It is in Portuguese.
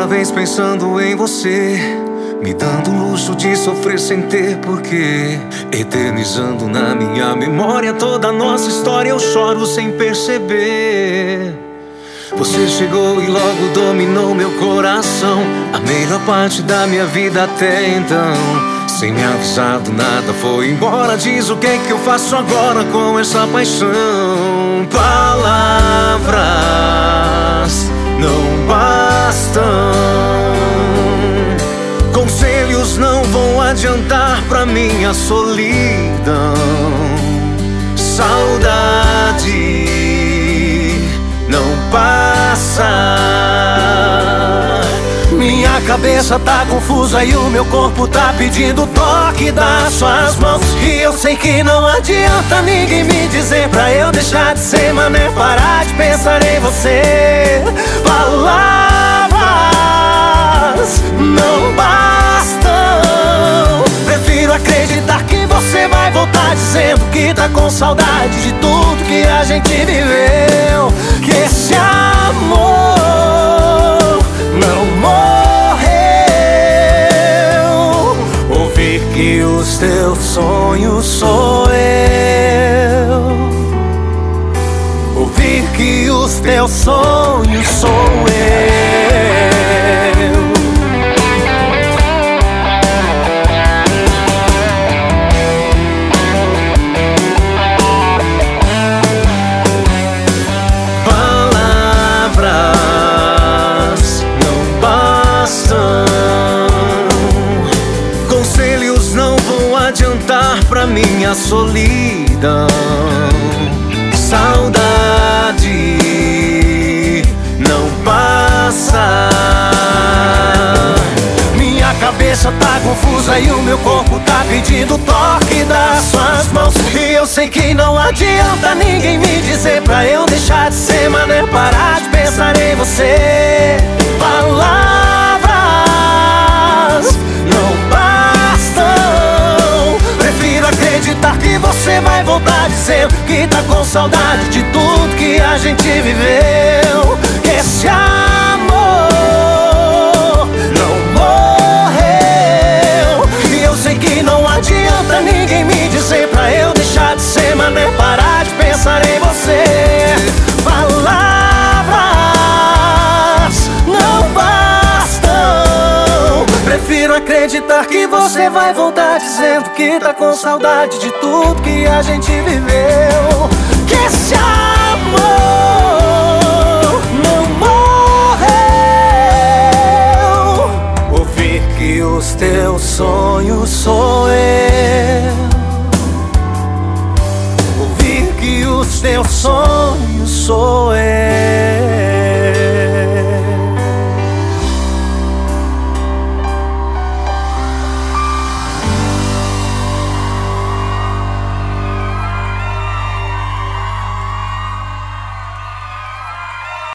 vez pensando em você, me dando o luxo de sofrer sem ter porquê, eternizando na minha memória toda a nossa história. Eu choro sem perceber. Você chegou e logo dominou meu coração, a melhor parte da minha vida até então. Sem me avisar do nada foi embora. Diz o que é que eu faço agora com essa paixão. Palavras não bastam, conselhos não vão adiantar pra minha solidão. Saudade não passa. Minha cabeça tá confusa e o meu corpo tá pedindo o toque das suas mãos. E eu sei que não adianta ninguém me dizer pra eu deixar de ser mané, parar de pensar em você. Palavras não bastam. Prefiro acreditar que você vai voltar dizendo que tá com saudade de tudo que a gente viveu. Que esse amor não morreu. Ouvir que os teus sonhos sou eu. Ouvir que os teus sonhos sou eu. Palavras não bastam, conselhos não vão adiantar pra minha solidão. Saudade não passa. Minha cabeça tá confusa e o meu corpo tá pedindo o toque das suas mãos. E eu sei que não adianta ninguém me dizer pra eu deixar de ser mané, parar de pensar em você. Palavras não bastam. Prefiro acreditar que você vai voltar dizendo que tá com saudade de tudo que a gente viveu. Que esse amor não morreu. E eu sei que não adianta ninguém me dizer pra eu deixar de ser mané, parar de pensar em você. Palavras não bastam. Prefiro acreditar que você vai voltar dizendo que tá com saudade de tudo que a gente viveu.